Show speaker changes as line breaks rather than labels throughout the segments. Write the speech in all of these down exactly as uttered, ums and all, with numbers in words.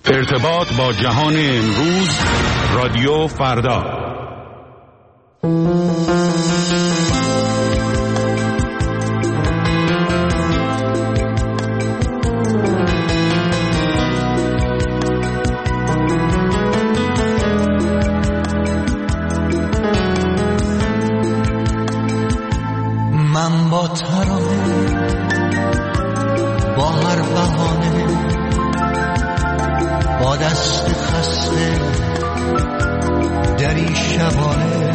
ارتباط با جهان امروز، رادیو فردا.
من با ترانه، با هر بهانه، با دست خسته دری شبانه،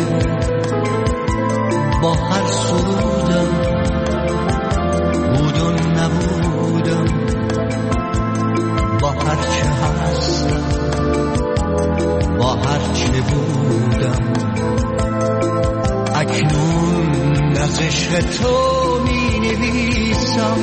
با هر سرودم بود و نبودم، با هر چه هستم، با هر چه بودم، اکنون از عشق تو می نویسم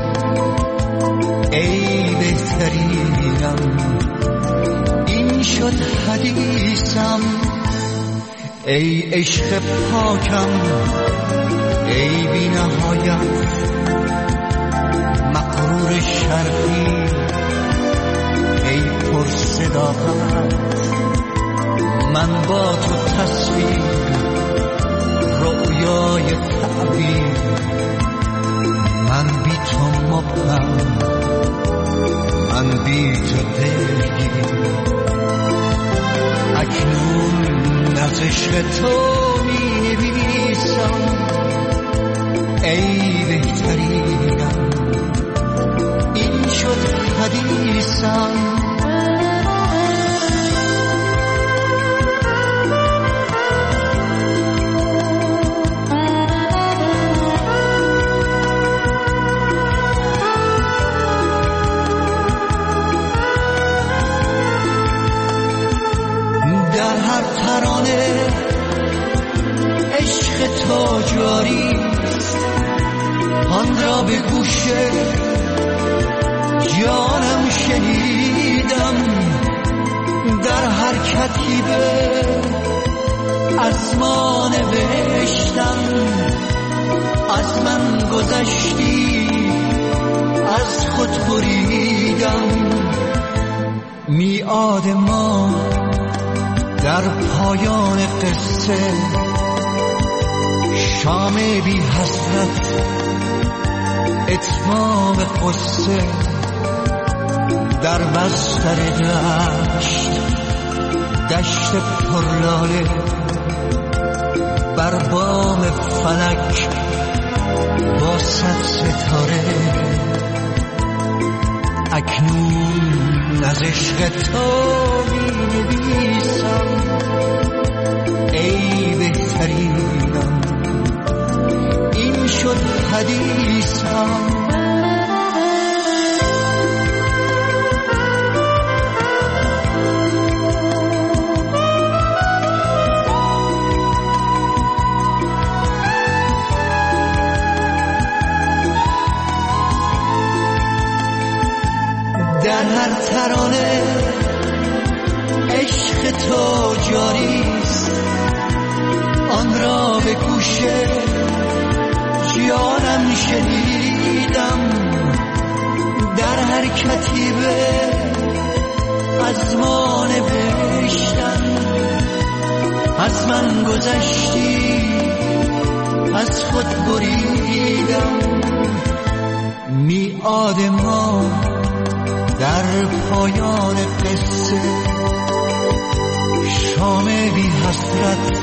ای بهترینم، این شد حدیثم، ای عشق پاکم، ای بی نهایت مغرور شرقی، ای پر صداقت، من با تو تصویر رویای تعبیر، من بی تو مبهم، من بی تو دلگیر، اکنون از عشق تو می نویسم ای بهترینم، این شد حدیثم. عشق تو جاریست، آن را به گوش جانم شنیدم، در هر کتیبه از ما نوشتم، از من گذشتی، از خود بریدم، میعاد ما در پایان قصه، شام بی حسرت، اتمام قصه، در بستر دشت، دشت پرلاله، بر بام فلک با صد ستاره، اکنون از عشق تو می نویسم ای بهترینم، این شد حدیثم. در هر ترانه عشق تو جاریست، آن را به گوش جانم شنیدم، در هر کتیبه از ما نوشتم، از من گذشتی، از خود بریدم، میعاد ما در پایان قصه، شام بی حسرت،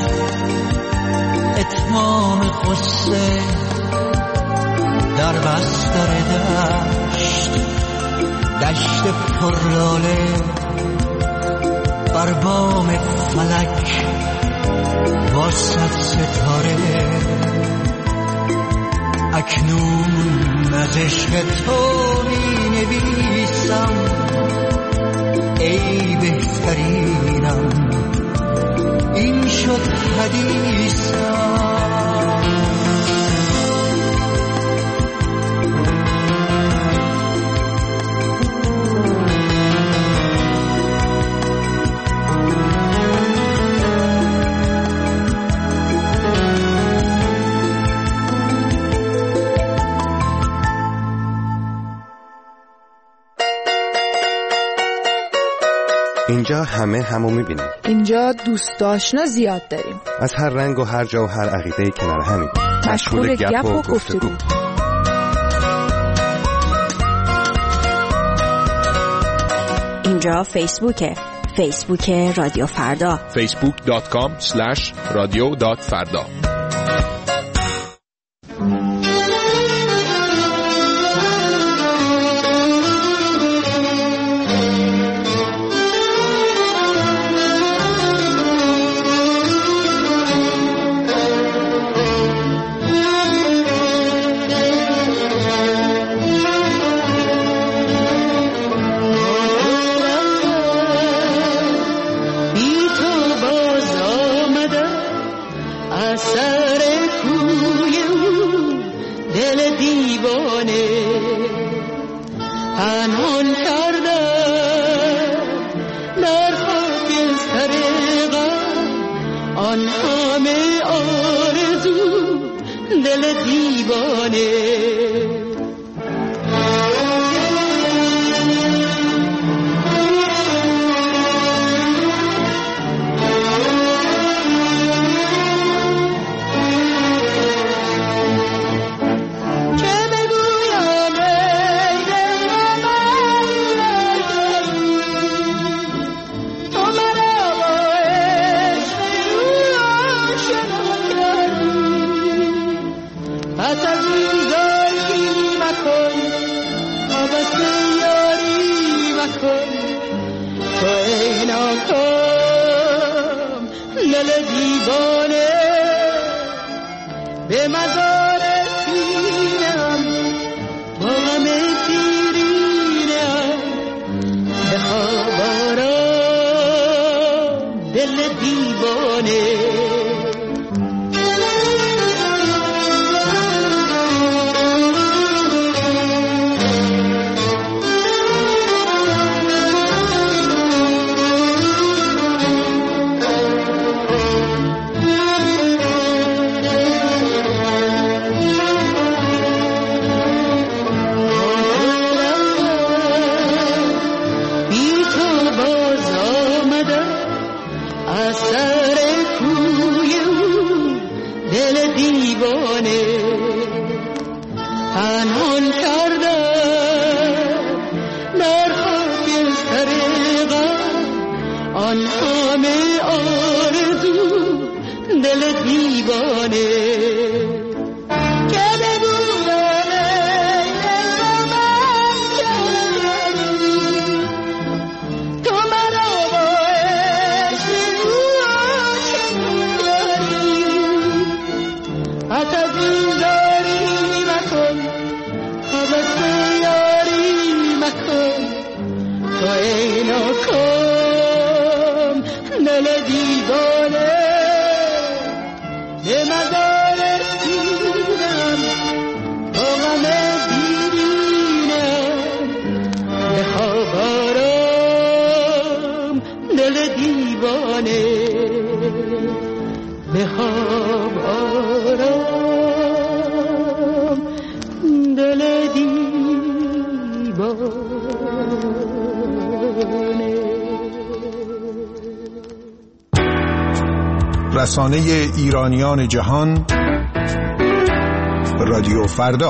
اتمام قصه، در بستر دشت، دشت پرلاله، بر بام فلک با صد ستاره، اکنون از عشق تو می نویسم ای بهترینم، این شد حدیثم.
اینجا همه همو میبینیم.
اینجا دوست آشنا زیاد داریم.
از هر رنگ و هر جا و هر عقیده‌ای کنار همیم.
مشغول گپ و گفتگو.
اینجا فیسبوکه. فیسبوک رادیو فردا.
فیسبوک دات کام اسلش رادیو دات فردا.
رسانه ایرانیان جهان رادیو فردا.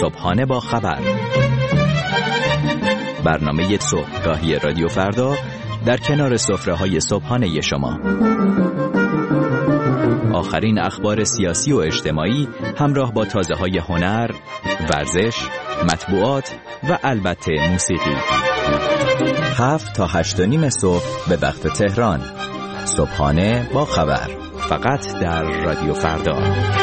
صبحانه با خبر، برنامه صبحگاهی رادیو فردا در کنار سفره‌های صبحانه شما. آخرین اخبار سیاسی و اجتماعی همراه با تازه‌های هنر، ورزش، مطبوعات و البته موسیقی. هفت تا هشت و نیم صبح به وقت تهران. صبحانه با خبر، فقط در رادیو فردا.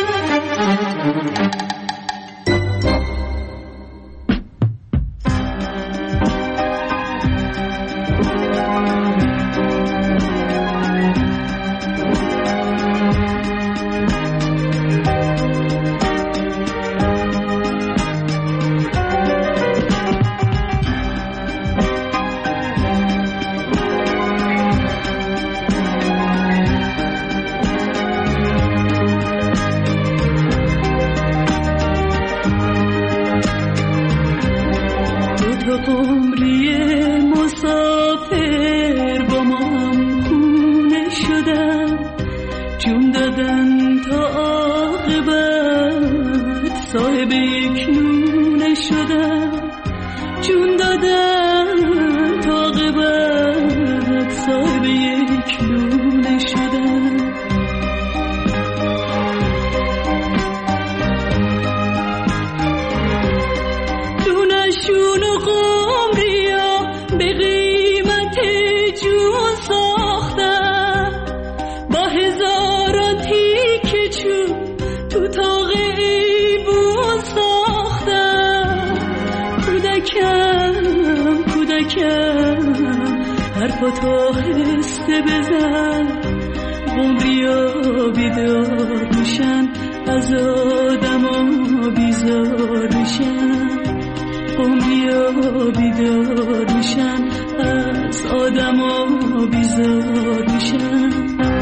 حرفاتو هسته بزن، عمریا بیدار میشن، از آدما بیزار میشن، عمریا بیدار میشن، از آدما بیزار میشن.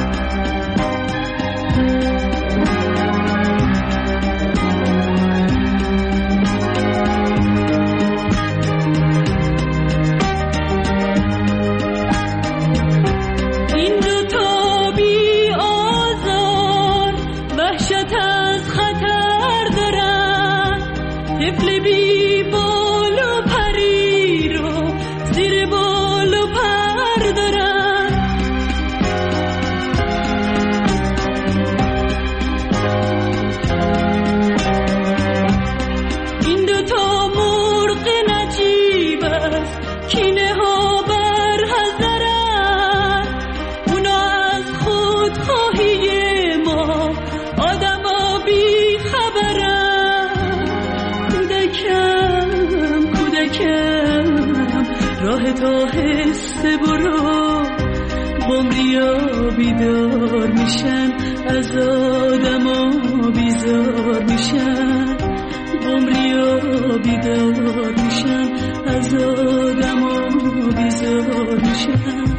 تو هسته برو، عمریا بیدار میشن، از آدما بیزار میشن، عمریا بیدار میشن، از آدما بیزار میشن.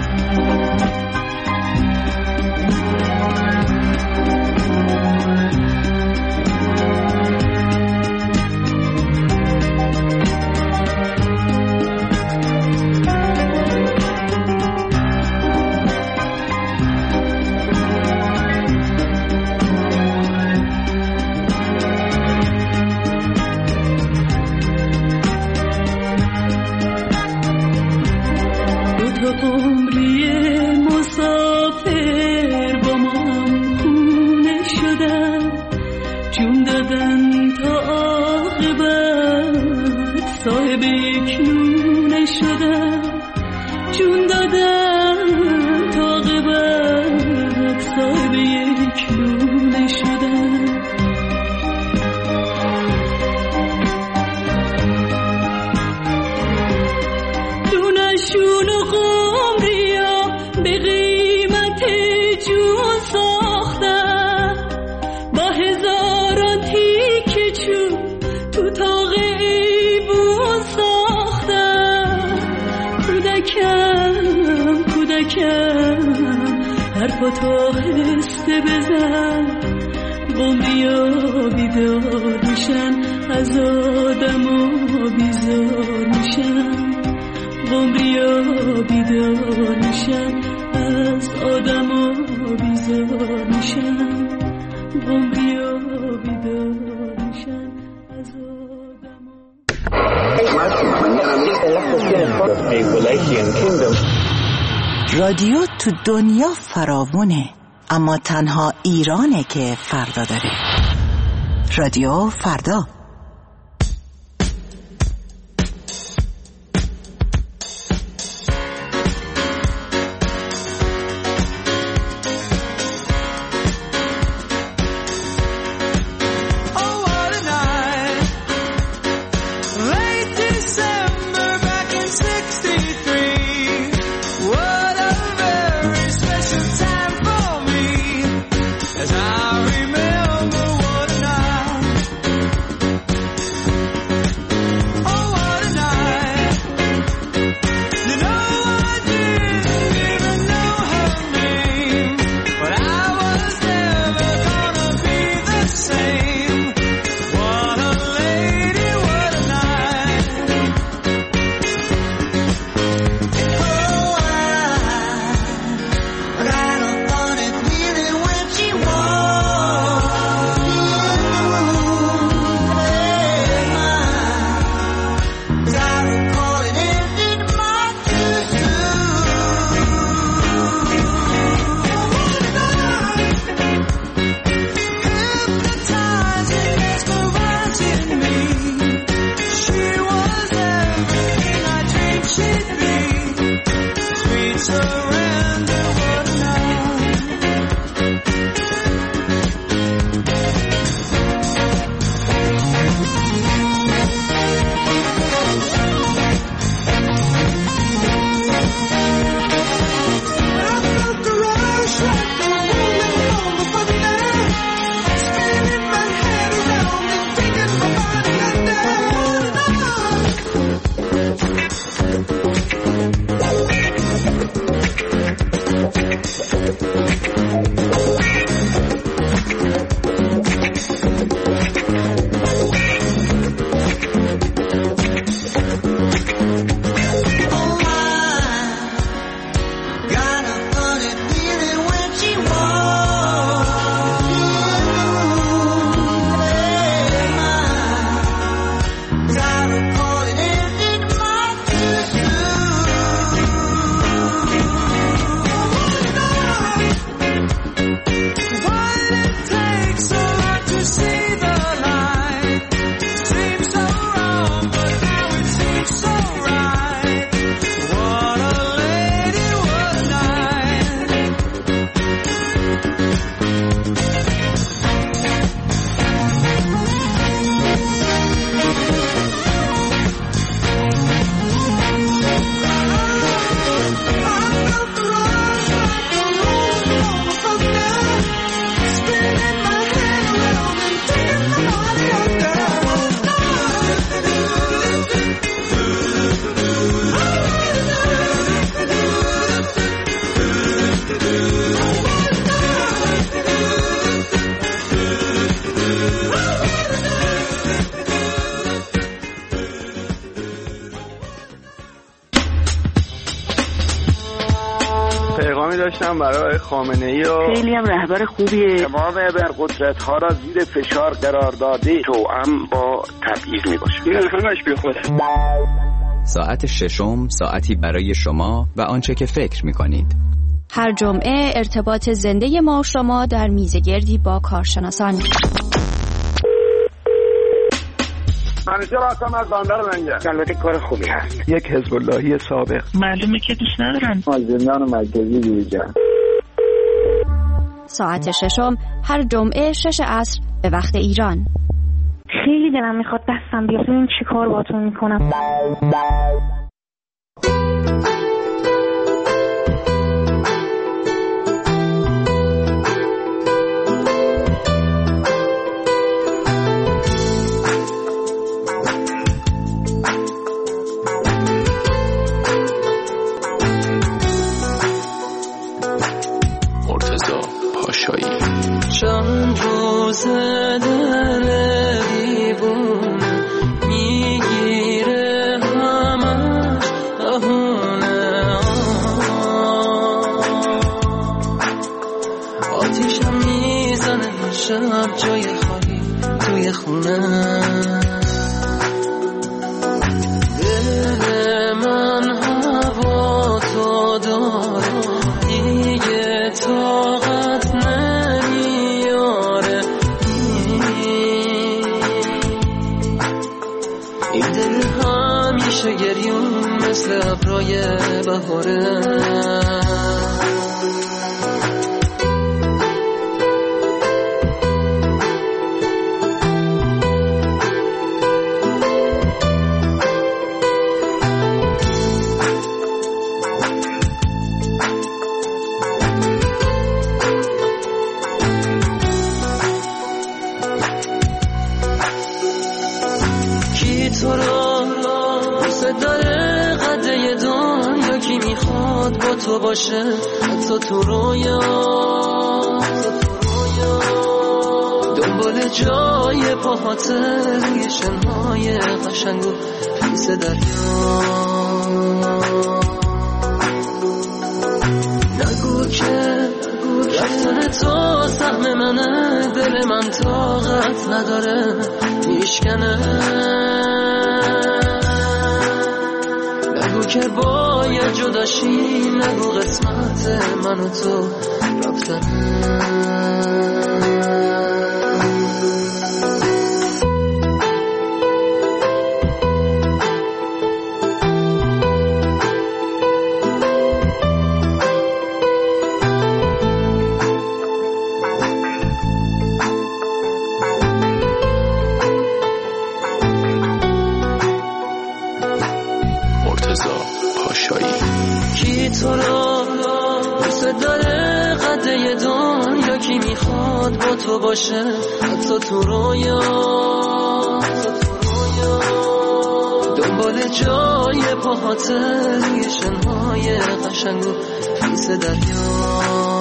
حرفاتو هسته بزن، عمریا بیدار میشن، از آدما بیزار میشن، عمریا بیدار میشن، از آدما بیزار میشن، عمریا بیدار میشن.
رادیو تو دنیا فراوونه، اما تنها ایرانه که فردا داره. رادیو فردا.
داشتم برای خامنه‌ای و
خیلی هم رهبر خوبیه.
تمام ابرقدرت‌ها را زیر فشار قرار داده، توأم با تبعیض میباشه. این همش بی خوده.
ساعت ششم، ساعتی برای شما و آنچه که فکر میکنید.
هر جمعه ارتباط زنده ما و شما در میزگردی با کارشناسان.
منیجر هستم از بندر لنگر. البته کار خوبی هست.
یک حزب اللهی سابق.
معلومه که دوست ندارن.
از زندان مرکزی بیرون.
ساعت ششم هر جمعه شش عصر به وقت ایران.
خیلی دلم میخواد دستم بیاد ببینم چی کار باهاتون میکنم.
چند روز دل دیوون میگیره همش اهونه آتیشم میزنه شب جای خالی توی خونه. دل من هوا تو داره دیگه طاقت نمیاره. این دل همیشه گریون مثل ابرای بهاره. تو باشه حتی تو رویا، دنبال جای پاهات روی شنهای قشنگ و خیس دریا. نگو که رفتن تو سهم منه، دل من طاقت نداره میشکنه. نگو که باید جداشی، نگو قسمت من و تو رفتنه. کی تو را دوست داره قده دنیا، کی میخواد با تو باشه حتی تو رویا. دنبال جای پاهات روی شنهای قشنگ و خیس دریا.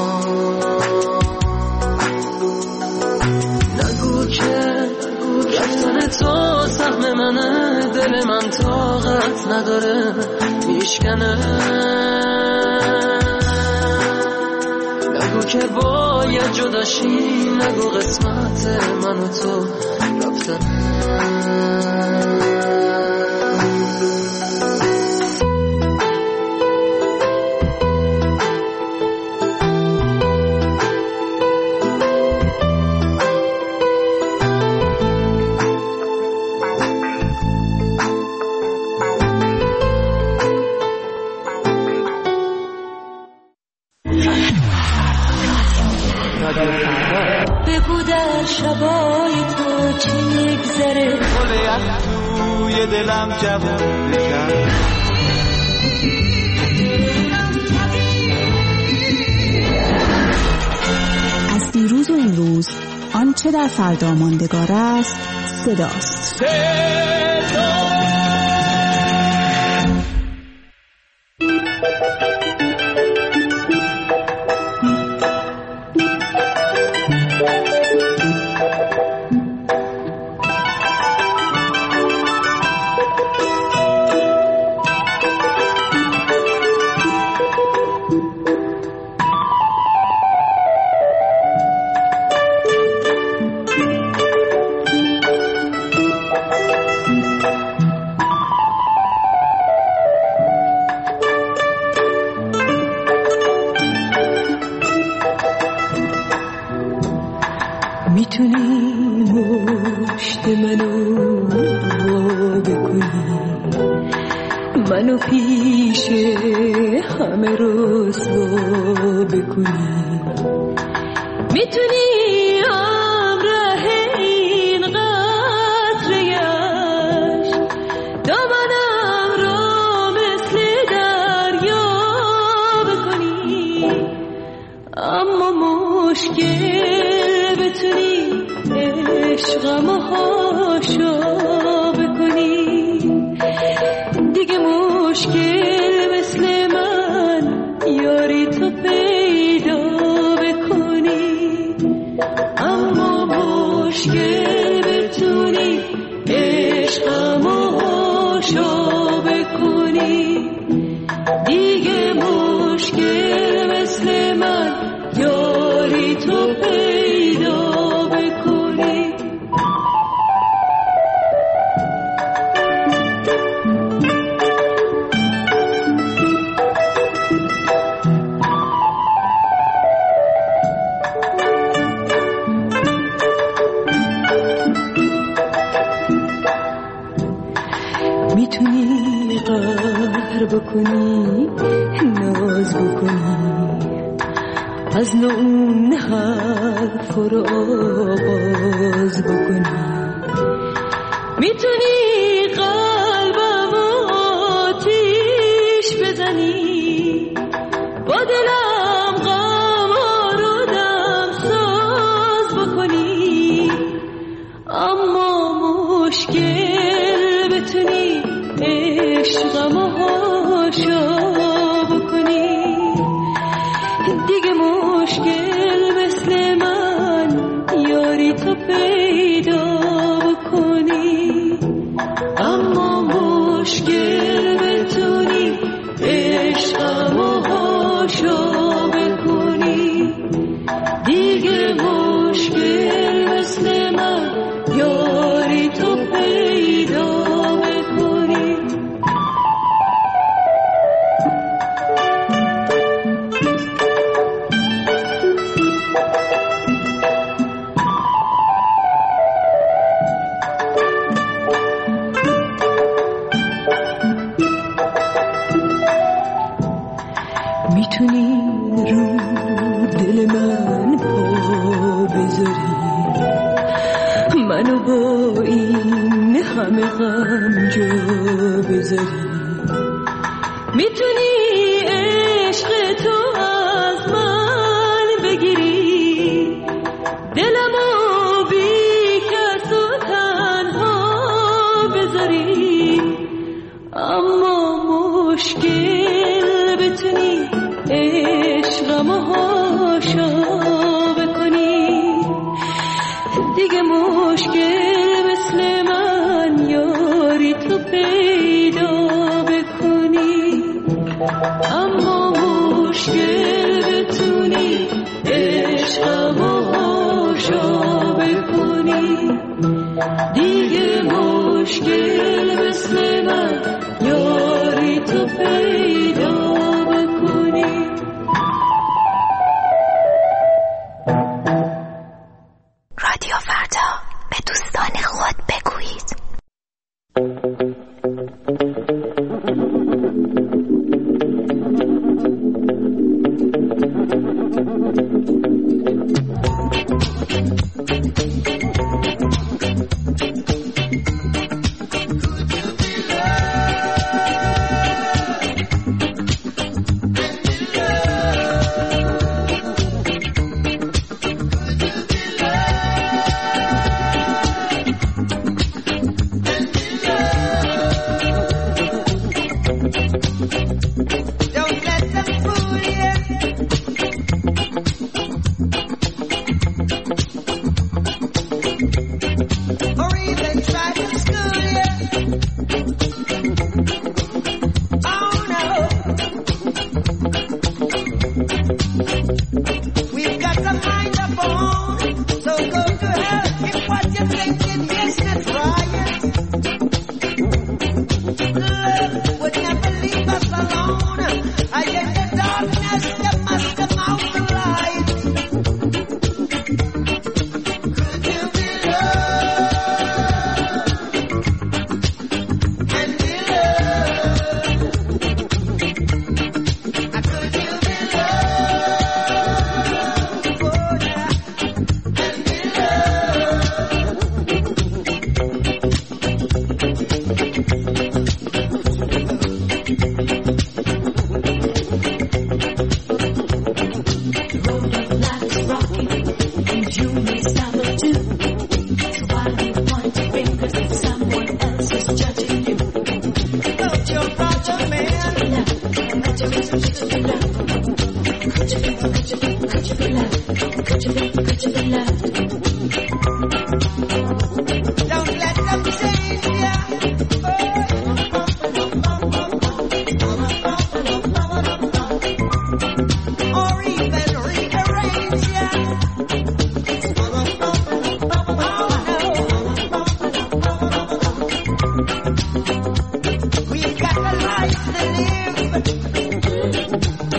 نگو که رفتن تو سهم منه، دل من طاقت نداره میشکنه. نگو که باید جداشی، نگو قسمت من و تو رفتنه. بگو در شبای تو چی میگذره،
گل توی دلم جوون بکن.
از دیروز و امروز آنچه در فردا ماندگار است صداست. صدا
میتونی مشت منو وا بکنی، منو پیش همه رسوا بکنی. میتونی همراه این قطره عشق دامنم رو مثل دریا بکنی. اما مشکل بتونی عشقمو هاشا بکنی، دیگه مشکل مثل من یاری تو پیدا بکنی. اما مشکل بتونی عشقمو هاشا بکنی، دیگه مشکل مثل من یاری تو پیدا بکنی.
بکنی ناز بکنی از نون حرف رو آغاز بکنی میتونی قلبم آتیش بزنی با دلم غم رو دم ساز بکنی اما مشکل بتونی عشقم هاشا بکنی دیگه مشکل مثل من یاری تو پیدا بکنی اما مشکل بتونی عشقم هاشا بکنی دیگه مشکل مثل من یاری تو پیدا بکنی میتونی رو دل من پا بذاری منو با این همه غم جا بذاری میتونی عشق تو از من بگیری دلمو بی کس و تنها بذاری اما مشکل بتونی عشقمو هاشا بکنی دیگه مشکل مثل من یاری تو پیدا بکنی اما مشکل بتونی عشقمو هاشا بکنی دیگه مشکل مثل من یاری تو پیدا بکنی
رادیو فردا به دوستان خود بگویید.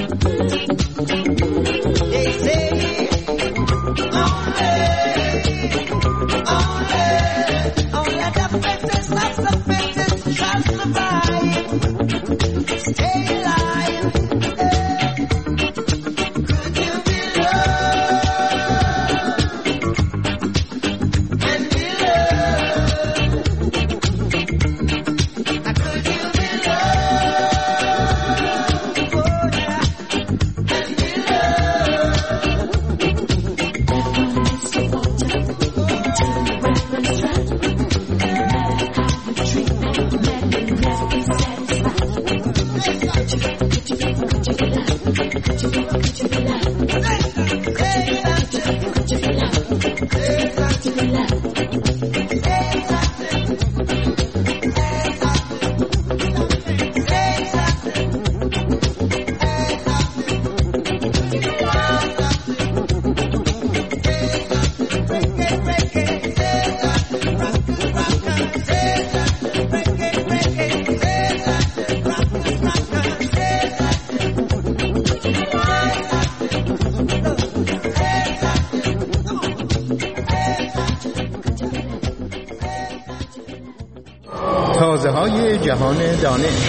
They say, oh, hey.
تازه های جهان دانش.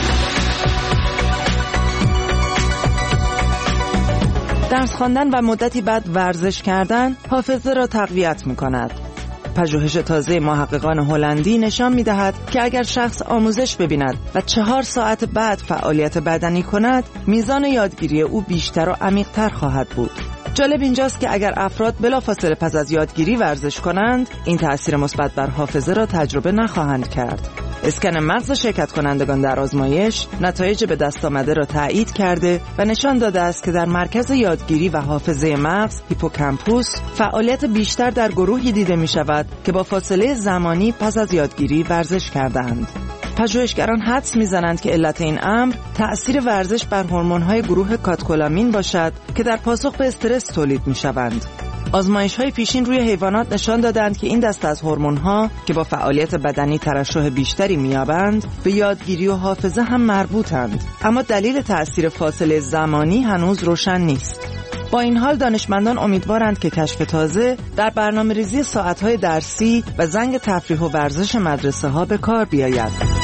درس خواندن و مدتی بعد ورزش کردن حافظه را تقویت می‌کند. پژوهش تازه محققان هلندی نشان می‌دهد که اگر شخص آموزش ببیند و چهار ساعت بعد فعالیت بدنی کند، میزان یادگیری او بیشتر و عمیق‌تر خواهد بود. جالب اینجاست که اگر افراد بلافاصله پس از یادگیری ورزش کنند، این تأثیر مثبت بر حافظه را تجربه نخواهند کرد. اسکن مغز شرکت کنندگان در آزمایش نتایج به دست آمده را تایید کرده و نشان داده است که در مرکز یادگیری و حافظه مغز هیپوکامپوس فعالیت بیشتر در گروهی دیده می شود که با فاصله زمانی پس از یادگیری ورزش کردند. پژوهشگران حدس می‌زنند که علت این امر تأثیر ورزش بر هورمون‌های گروه کاتکولامین باشد که در پاسخ به استرس تولید می‌شوند. آزمایش‌های پیشین روی حیوانات نشان دادند که این دسته از هورمون‌ها که با فعالیت بدنی ترشح بیشتری می‌یابند، به یادگیری و حافظه هم مربوطند. اما دلیل تأثیر فاصله زمانی هنوز روشن نیست. با این حال دانشمندان امیدوارند که کشف تازه در برنامه‌ریزی ساعت‌های درسی و زنگ تفریح و ورزش مدرسه‌ها به کار بیاید.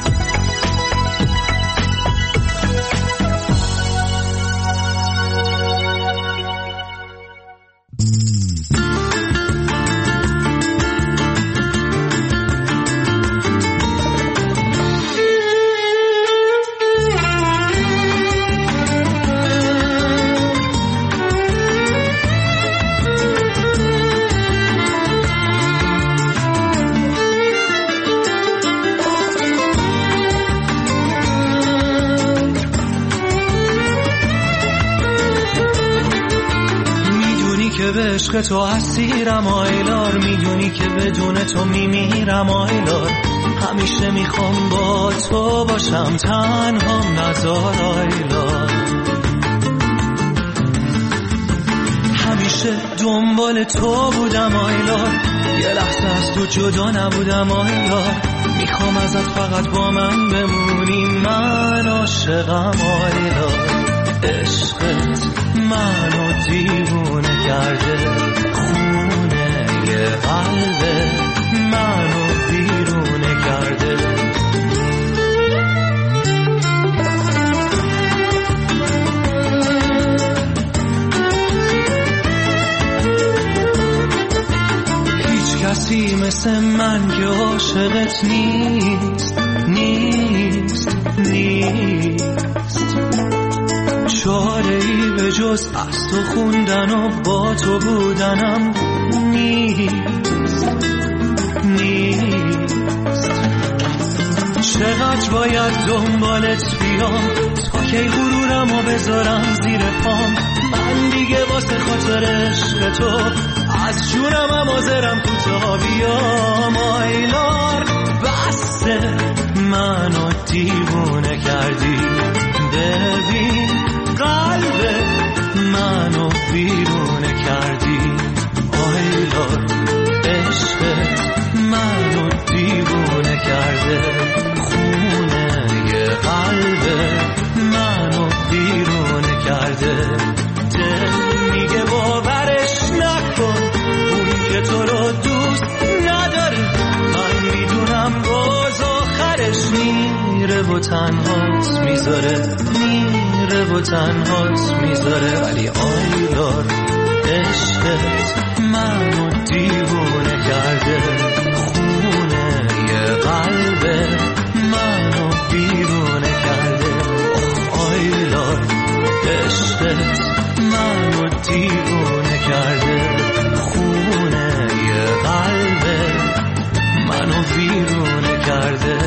عشق تو اسیرم آیلار، میدونی که بدون تو میمیرم آیلار. همیشه میخوام با تو باشم، تنهام نذار آیلار. همیشه دنبال تو بودم آیلار، یه لحظه از تو جدا نبودم آیلار. میخوام ازت فقط با من بمونی، من عاشقم آیلار. عشقت منو دیوونه کرده، خونه یه قلبه منو بیرونه کرده. هیچ کسی مثل من که عاشقت نیست، نیست، نیست. چاره‌ای به جز از تو خوندن و با تو بودنم نیست، نیست. چقدر باید دنبالت بیام تا کی غرورم و بذارم زیر پام. من دیگه واسه خاطر عشق تو از جونم هم حاضرم کوتاه بیام آیلار. بسته منو دیوونه کردی، ببین قلب منو بیرونه کردی آیلار. عشقت منو دیوونه کرده، خونه یه قلب منو بیرونه کرده. دل میگه باورش نکن، اون که تو رو دوست نداره. من میدونم باز آخرش میره و تنهات میذاره، میره و تنهات میذاره. ولی آیلار عشقت منو دیوونه کرده، خونه یه قلب منو بیرونه کرده. آیلار عشقت منو دیوونه کرده، خونه یه قلب منو بیرونه کرده.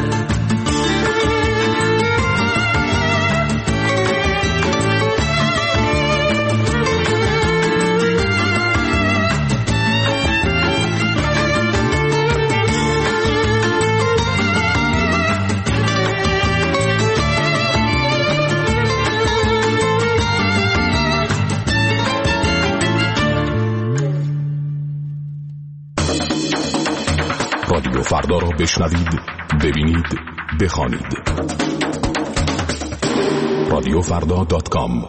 رادیو فردا را بشنوید، ببینید، بخوانید. رادیو فردا دات کام.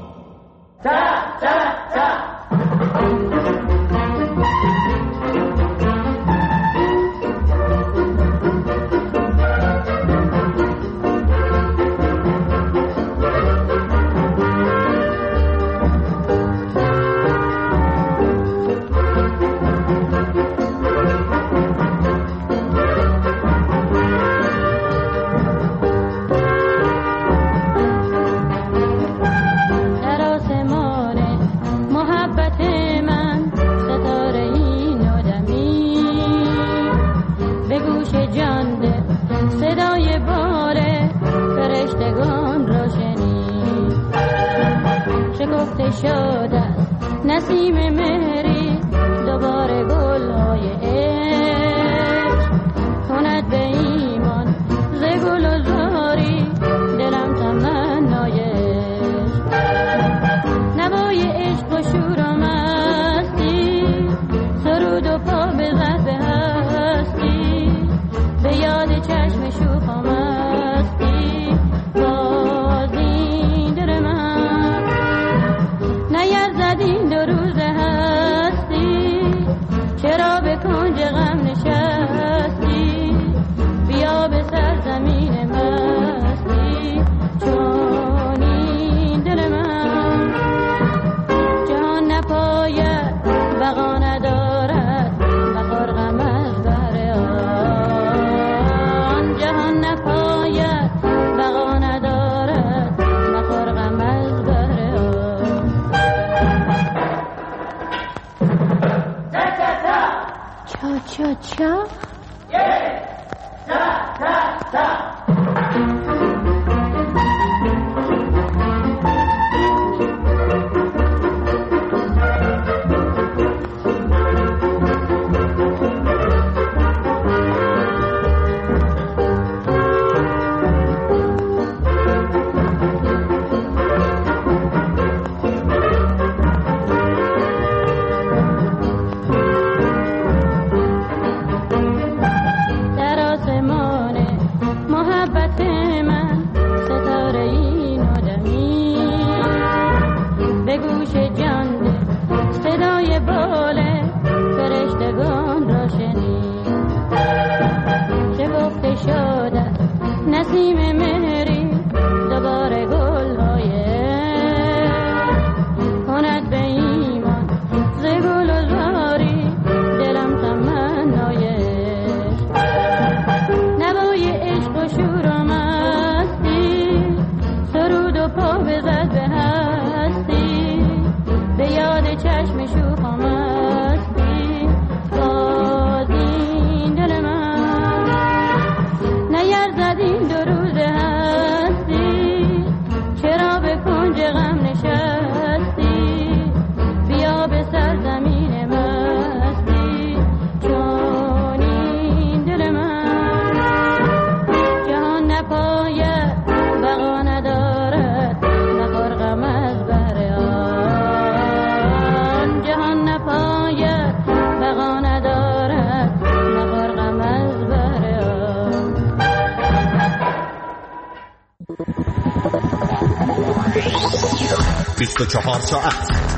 بیست و چهار ساعت،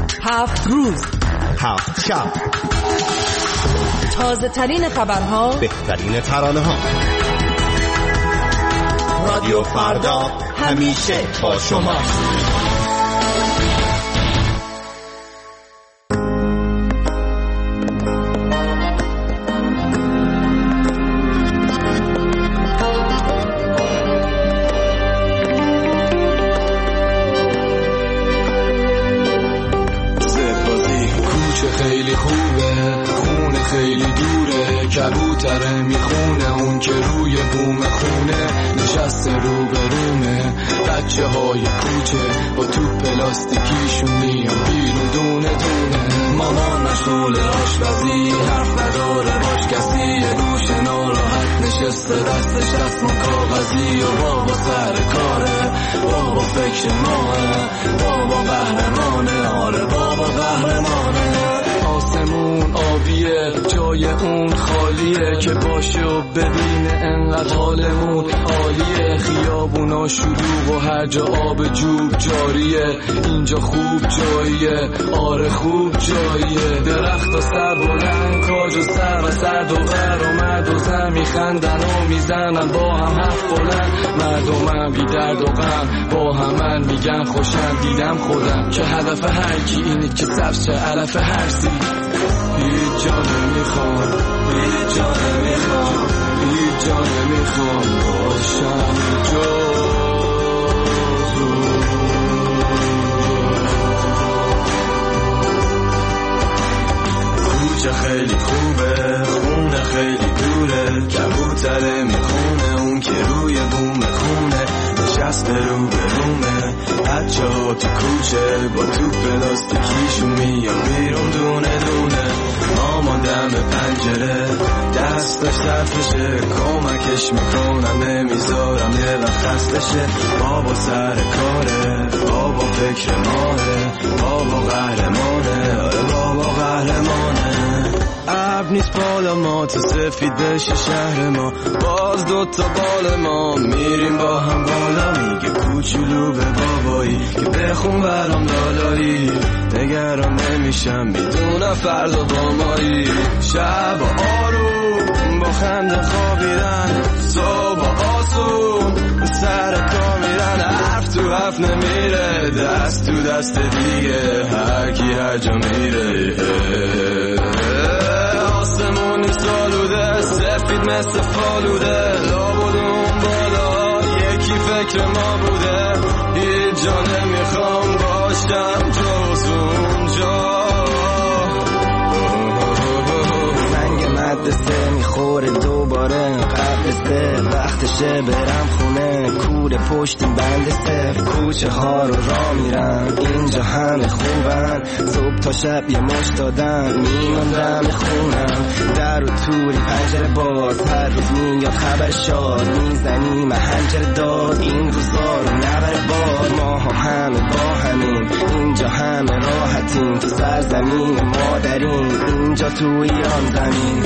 هفت روز،
هفت شب،
تازه ترین خبرها،
بهترین ترانه ها. رادیو فردا همیشه با شما.
خیلی خوبه، خونه خیلی دوره، کبوتره میخونه اون که روی بوم خونه نشسته رو به رومه. بچه های کوچه با تو پلاستیکیشون میان بیرون دونه دونه. مامان مشغول آشپزی، حرف نداره باش کسی، یه گوشه ناراحت نشسته دستش دستمون کاغذی. و بابا سر کاره، بابا فکر ماه، بابا قهرمانه، آره بابا قهرمانه. آسمون آبیه عالیه، جای اون خالیه که باشه و ببینه انقدر حالمون عالیه. خیابونا شلوغ و هر جا آب جوب جاریه، اینجا خوب جاییه، آره خوب جاییه. درخت و سر بلند، کاج و سر و سرد و غر و مرد و زن میخندن و میزنن با هم حرف بلند. مردمم بی درد و غم با همن میگن خوشم. دیدم خودم که هدف هر کی اینه که سبز چه علف هر سی. هیچ جا نمیخوام، هیچ جا نمیخوام، هیچ جا نمیخوام باشم جز کوچه خیلی خوبه، خونه خیلی دوره، کبوتره میخونه اون که روی بوم خونه نشسته رو به رومه. بچه ها تو کوچه با تو پلاستیکیشون میان بیرون دونه دونه. مامان دم پنجره دستش صرفشه، کمکش میکنم نمیذارم یه وقت خستشه. بابا سر کاره، بابا فکر ماه، بابا قهرمانه، آره بابا قهرمانه. ابر نیست بالا ما تا سفید بشه شهر ما، باز دوتا بال ما میریم با هم بالا. میگه کوچولو به بابایی که بخون برام لالایی، نگران نمیشم میدونم فردا با مایی. شب آروم با خنده خوابیدن، صبح آسون سر کار میرن. حرف تو حرف نمیره، دست تو دست دیگه، هر کی هر جا میره. آسمون سالوده سفید مثل فالوده، لابد اون بالا یکی فکر ما بوده. هیچ جا نمیخوام باشم جز اونجا. زنگ مدرسه میخوره دوباره قبلسته، وقتشه برم خونه کوره پشت بند صف. کوچه ها رو را میرم اینجا همه خوبن، صبح تا شب یه مش دادن میماندم خونم. در و توری پنجره باز، هر روز میاد خبر شاد، میزنیم هنجره داد این روزا رو نبره باد. ما همه با همین اینجا همه راحتیم، تو سرزمین مادرین اینجا تو ایران زمین.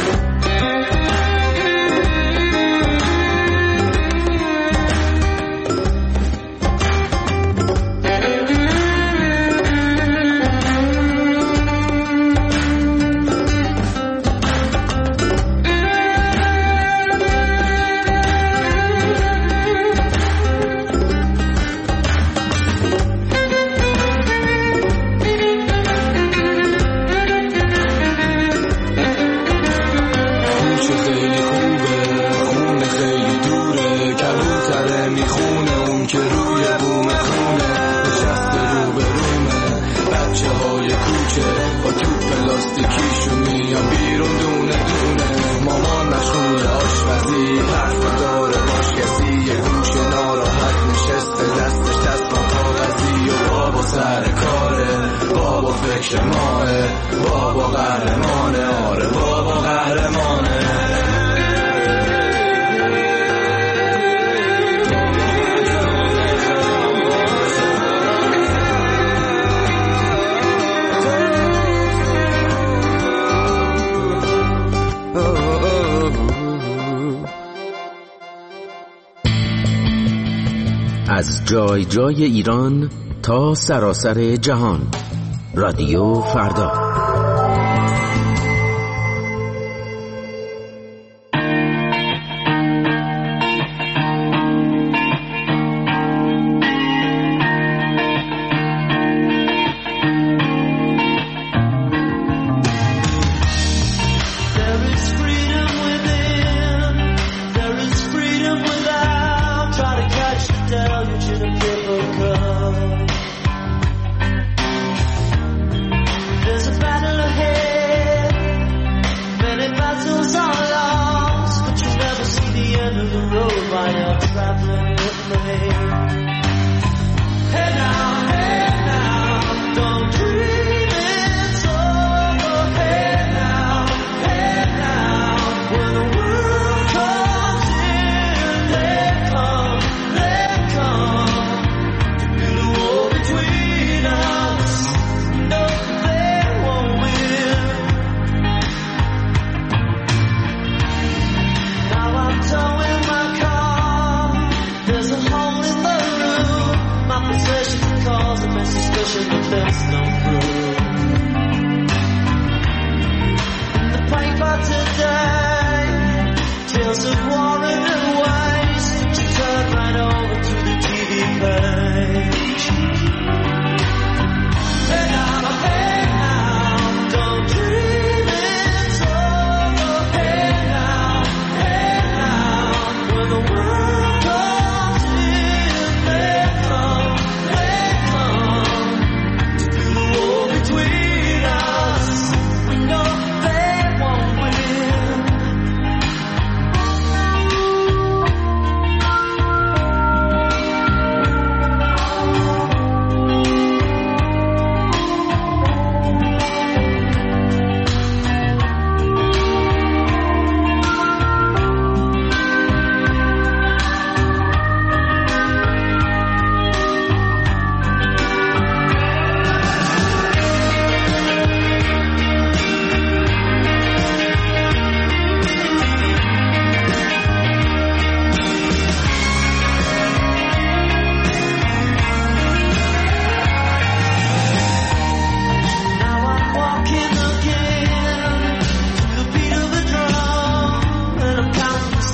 از جای جای ایران تا سراسر جهان، رادیو فردا.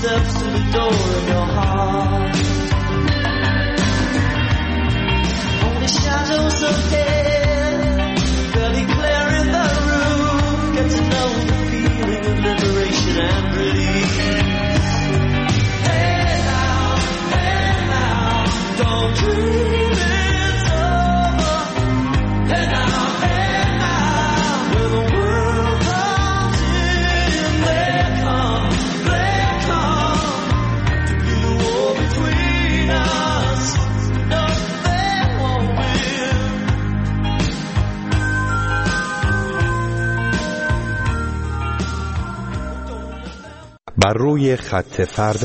steps to the door of your heart. Only shadows ahead, barely clearing the room. Get to know the feeling of liberation and release. Hey now, hey now, don't dream it's over. Hey now, hey now, when the world comes in, they come, they come to be the war between us. No, they won't win.
بر روی خط فردا.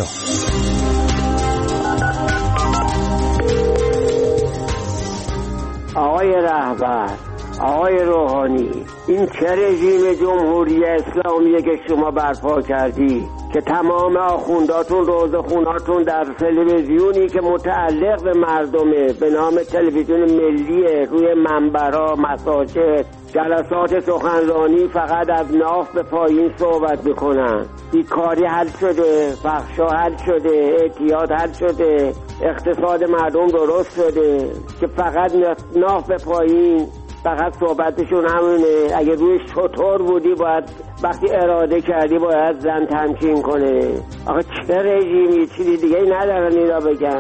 آقای رهبر، آقای روحانی، این چه رژیم جمهوری اسلامیه که شما برپا کردی که تمام آخونداتون روزخوناتون در تلویزیونی که متعلق به مردمه به نام تلویزیون ملیه، روی منبرها، مساجد، جلسات سخنرانی فقط از ناف به پایین صحبت میکنن. بیکاری حل شده، فحشا حل شده، اعتیاد حل شده، اقتصاد مردم درست شده که فقط ناف به پایین، فقط صحبتشون همونه. اگه روی شطور بودی باید وقتی اراده کردی باید زن تمکین کنه. آخه چه رژیمی، چیزی دیگه ندارن اینا بگن.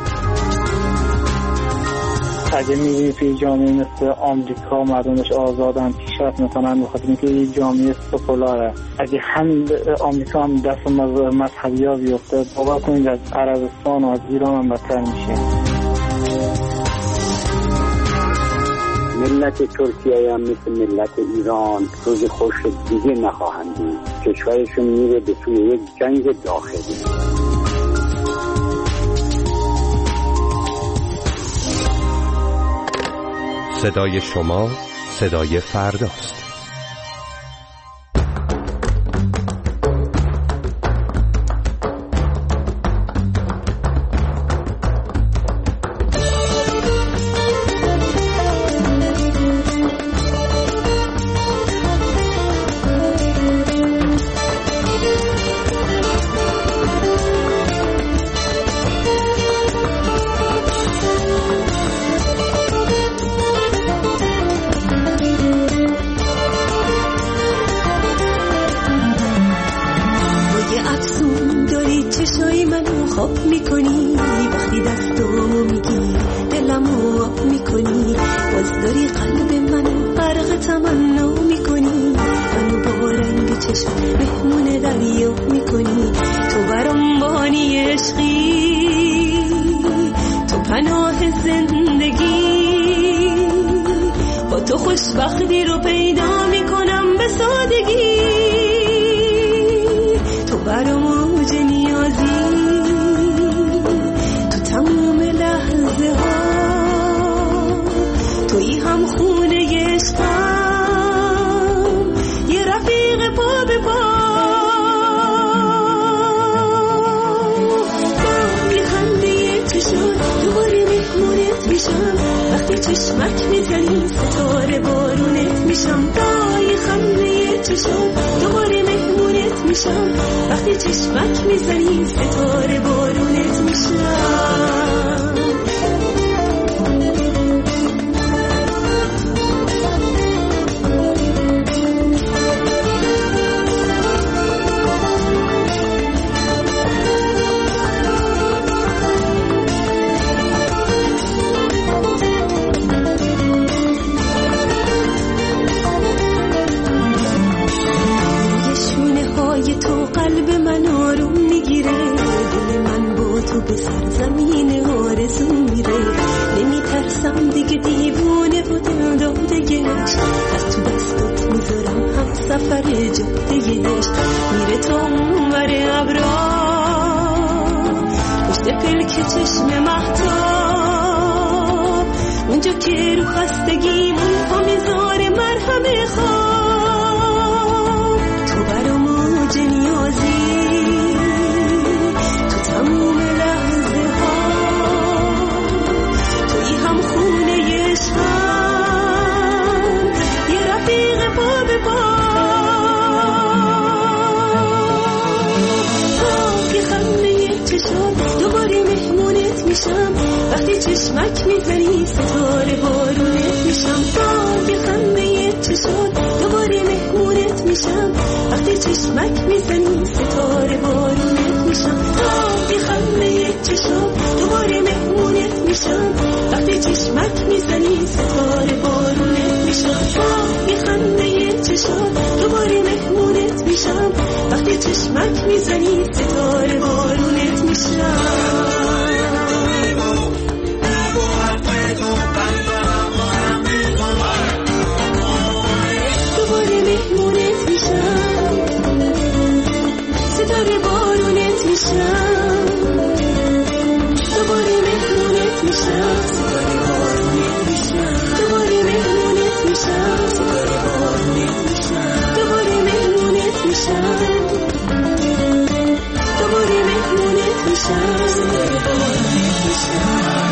اگه میبینی توی جامعه مثل آمریکا مردمش آزادن پیشرفت میکنن بخاطر اینکه یه جامعه سکولاره. اگه هم آمریکا هم دست مذهبی ها بیفته باور کنید از عربستان و از ایران هم بدتر میشه.
ملت ترکیه هم مثل ملت ایران روز خوش دیگه نخواهند بود. کشورشون میره به سوی یک جنگ داخلی.
صدای شما صدای فرداست.
خوشبختی رو پیدا میکنم به سادگی. تو برام اوج نیازی، تو تمام لحظه ها، تویی هم خونه عشقم، یه رفیق پا به پا. با یه خنده چشم دوباره مهمونت میشم، وقتی چشمک میزنی ستاره بارونت میشم. با یه خنده چشم دوباره مهمونت میشم، وقتی چشمک میزنی ستاره بارونت میشم. به سرزمین آرزو میره، نمیترسم دیگه دیوونه و دل داده‌اش، از تو دستت میذارم هم سفر جاده‌اش. میره تا اونور ابرا، پشت پلک چشم مهتاب، اونجا که رو خستگیمون پا میذاره مرهم خواب. تو برام اوج نیازی، تو تموم لحظه ها، توی هم خونه عشقم، یه رفیق پا به پا. پاک میشم وقتی چشمک میزنی ستاره بارونت میشم باگ خنده چشات دوباره مهمونت میشم وقتی چشمک میزنی ستاره بارونت میشم باگ خنده چشات دوباره مهمونت میشم وقتی چشمک میزنی ستاره بارونت میشم باگ خنده چشات دوباره مهمونت میشم وقتی چشمک میزنی ستاره بارونت میشم دوباره مهمونت میشم ستاره بارونت میشم دوباره مهمونت میشم ستاره بارونت میشم دوباره مهمونت میشم ستاره بارونت میشم دوباره مهمونت میشم دوباره مهمونت میشم ستاره بارونت میشم